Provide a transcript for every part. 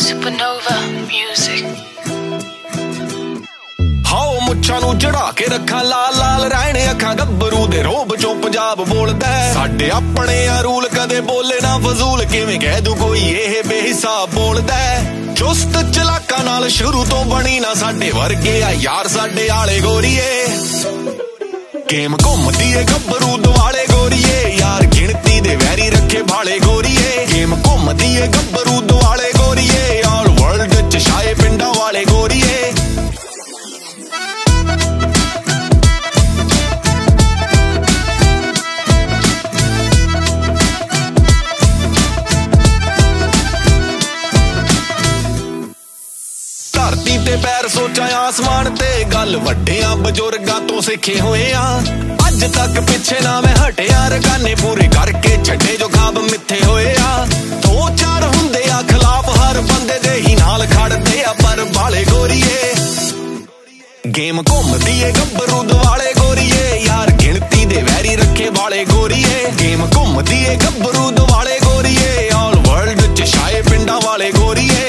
Supernova Music। ਹਾਓ ਮੁੱਛਾਂ ਨੂੰ ਚੜਾ ਕੇ ਰੱਖਾਂ ਲਾਲ ਲਾਲ ਰਹਿਣੇ ਅੱਖਾਂ ਗੱਭਰੂ ਦੇ ਰੋਬ ਚੋਂ ਪੰਜਾਬ ਬੋਲਦਾ ਸਾਡੇ ਆਪਣੇ ਆ ਰੂਲ ਕਦੇ ਬੋਲੇ ਨਾ ਫਜ਼ੂਲ ਕਿਵੇਂ ਕਹਿ ਦੂ ਕੋਈ ਇਹ ਬੇਹਿਸਾਬ ਬੋਲਦਾ ਚੁਸਤ ਚਲਾਕਾਂ ਨਾਲ ਸ਼ੁਰੂ ਤੋਂ ਬਣੀ ਨਾ ਸਾਡੇ ਵਰਗੇ ਆ ਯਾਰ ਸਾਡੇ ਆਲੇ ਗੋਰੀਏ ਗੇਮ ਘੁੰਮਦੀ ਏ ਗੱਭਰੂ ਦੁਆਲੇ ਗੋਰੀਏ ਯਾਰ ਗਿਣਤੀ ਦੇ ਵੈਰੀ ਰੱਖੇ ਭਾਲੇ ਗੋਰੀਏ ਗੇਮ ਘੁੰਮਦੀ ਏ ਗੱਭਰੂ ਦੁਆਲੇ ਗੋਰੀਏ ਆਲ ਵਰਲਡ ਚ ਛਾਏ ਪਿੰਡਾਂ ਵਾਲੇ ਗੋਰੀਏ ਧਰਤੀ ਤੇ ਪੈਰ ਸੋਚਾਂ ਆਸਮਾਨ ਤੇ ਗੱਲ ਵੱਡਿਆਂ ਬਜ਼ੁਰਗਾਂ ਤੋਂ ਸਿੱਖੇ ਹੋਏ ਆ ਅੱਜ ਤੱਕ ਪਿੱਛੇ ਨਾ ਮੈਂ ਹਟਿਆ ਰਕਾਨੇ ਪੂਰੇ ਕਰਕੇ ਛੱਡੇ ਜੋ ਖਾਬ ਮਿੱਥੇ ਹੋਏ ਆ ਦੋ ਚਾਰ ਹੁੰਦੇ ਆ ਖਿਲਾਫ ਹਰ ਬੰਦੇ ਦੇ ਹੀ ਨਾਲ ਖੜਦੇ ਆ ਪਰ ਬਾਲੇ ਗੋਰੀਏ ਗੇਮ ਘੁੰਮਦੀ ਏ ਗੱਭਰੂ ਦੁਆਲੇ ਗੋਰੀਏ ਯਾਰ ਗਿਣਤੀ ਦੇ ਵੈਰੀ ਰੱਖੇ ਵਾਲੇ ਗੋਰੀਏ ਗੇਮ ਘੁੰਮਦੀ ਏ ਗੱਭਰੂ ਦੁਆਲੇ ਗੋਰੀਏ ਆਲ ਵਰਲਡ ਚ ਛਾਏ ਪਿੰਡਾਂ ਵਾਲੇ ਗੋਰੀਏ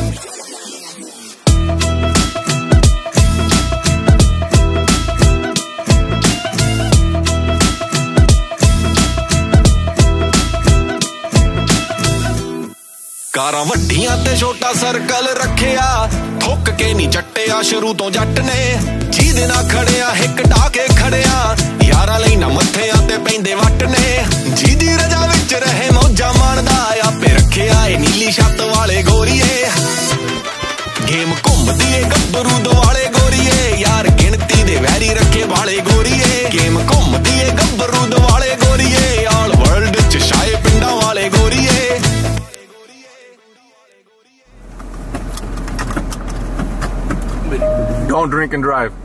ਕਾਰਾਂ ਵੱਡੀਆਂ ਤੇ ਛੋਟਾ ਸਰਕਲ ਰੱਖਿਆ ਥੁੱਕ ਕੇ ਨਹੀਂ ਚੱਟਿਆ ਸ਼ੁਰੂ ਤੋਂ ਜੱਟ ਨੇ ਜਿਹਦੇ ਨਾਲ ਖੜਿਆ ਹਿੱਕ ਢਾ ਕੇ ਖੜਿਆ ਯਾਰਾਂ ਲਈ ਨਾ ਮੱਥਿਆਂ ਤੇ ਪੈਂਦੇ ਵੱਟ ਨੇ ਜਿਹਦੀ ਰਜਾ ਵਿੱਚ ਰਹੇ ਮੌਜਾਂ ਮਾਣਦਾ ਆਪੇ ਰੱਖਿਆ ਏ ਨੀਲੀ ਛੱਤ ਵਾਲੇ ਗੋਰੀਏ ਗੇਮ ਘੁੰਮਦੀ ਏ ਗੱਭਰੂ ਦੁਆਲੇ ਗੋਰੀਏ ਯਾਰ ਗਿਣਤੀ ਦੇ ਵੈਰੀ ਰੱਖੇ ਵਾਲੇ ਗੋਰੀਏ ਗੇਮ ਘੁੰਮਦੀ ਏ ਗੱਭਰੂ ਦੁਆਲੇ ਗੋਰੀਏ ਆਲ ਵਰਲਡ ਚ ਛਾਏ ਪਿੰਡਾਂ ਵਾਲੇ ਗੋਰੀਏ Don't drink and drive.